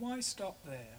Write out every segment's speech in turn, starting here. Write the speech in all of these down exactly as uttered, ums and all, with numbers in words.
why stop there?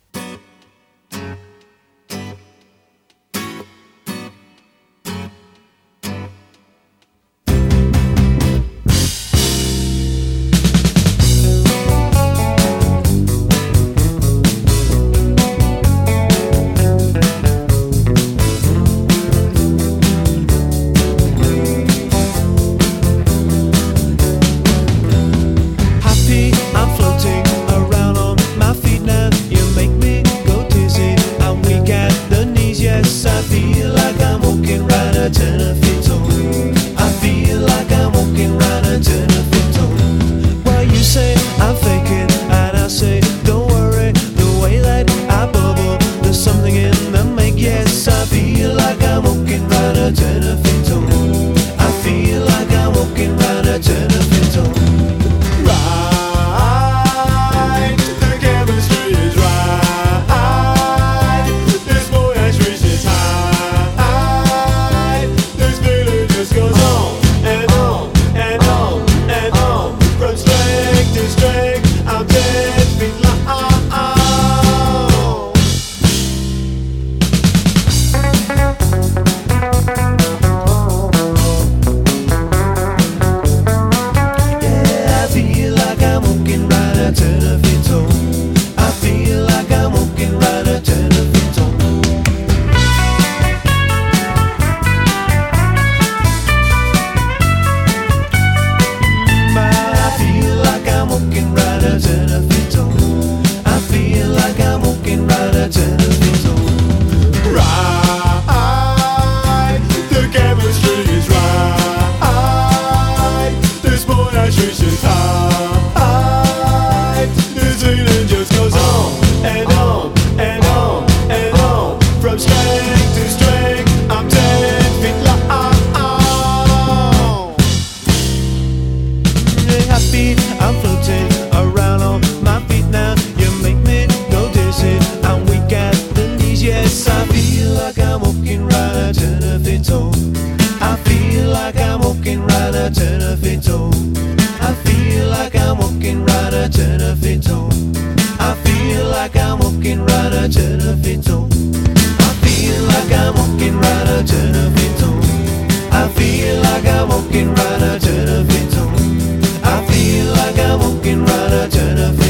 I feel like I'm walking right a Tenerife. I feel like I'm walking right a Tenerife. I feel like I'm walking right a Tenerife. I feel like I'm walking right a Tenerife. I feel like I'm walking right a Tenerife.